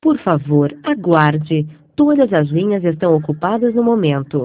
Por favor, aguarde. Todas as linhas estão ocupadas no momento.